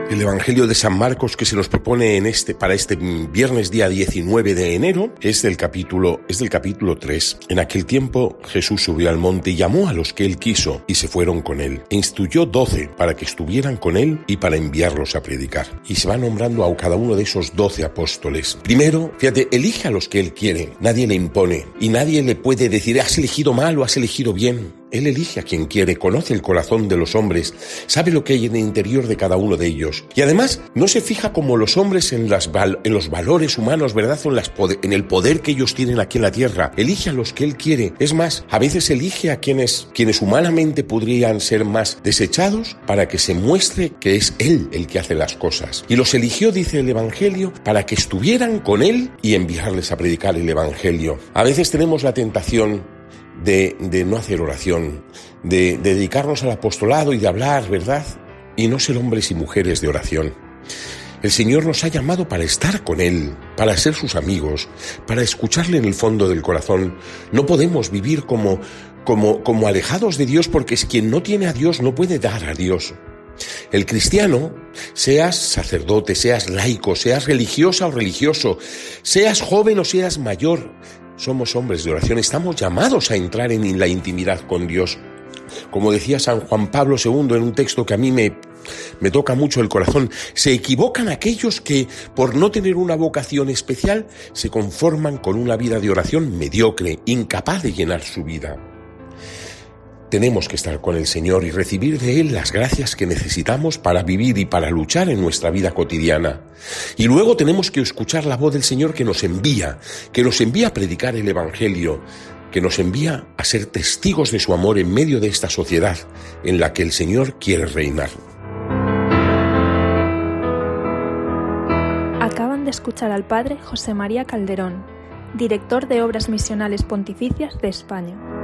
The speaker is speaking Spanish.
El Evangelio de San Marcos que se nos propone para este viernes día 19 de enero es del capítulo 3. En aquel tiempo Jesús subió al monte y llamó a los que él quiso y se fueron con él. E instruyó 12 para que estuvieran con él y para enviarlos a predicar. Y se va nombrando a cada uno de esos 12 apóstoles. Primero, fíjate, elige a los que él quiere. Nadie le impone y nadie le puede decir has elegido mal o has elegido bien. Él elige a quien quiere, conoce el corazón de los hombres, sabe lo que hay en el interior de cada uno de ellos. Y además no se fija como los hombres en los valores humanos, ¿verdad? En el poder que ellos tienen aquí en la tierra. Elige a los que él quiere. Es más, a veces elige a quienes humanamente podrían ser más desechados para que se muestre que es él el que hace las cosas. Y los eligió, dice el Evangelio, para que estuvieran con él y enviarles a predicar el Evangelio. A veces tenemos la tentación de no hacer oración, de dedicarnos al apostolado y de hablar, ¿verdad? Y no ser hombres y mujeres de oración. El Señor nos ha llamado para estar con Él, para ser sus amigos, para escucharle en el fondo del corazón. No podemos vivir como alejados de Dios, porque es quien no tiene a Dios no puede dar a Dios. El cristiano, seas sacerdote, seas laico, seas religiosa o religioso, seas joven o seas mayor, somos hombres de oración, estamos llamados a entrar en la intimidad con Dios. Como decía San Juan Pablo II en un texto que a mí me toca mucho el corazón, se equivocan aquellos que, por no tener una vocación especial, se conforman con una vida de oración mediocre, incapaz de llenar su vida. Tenemos que estar con el Señor y recibir de Él las gracias que necesitamos para vivir y para luchar en nuestra vida cotidiana. Y luego tenemos que escuchar la voz del Señor que nos envía a predicar el Evangelio, que nos envía a ser testigos de su amor en medio de esta sociedad en la que el Señor quiere reinar. Acaban de escuchar al Padre José María Calderón, director de Obras Misionales Pontificias de España.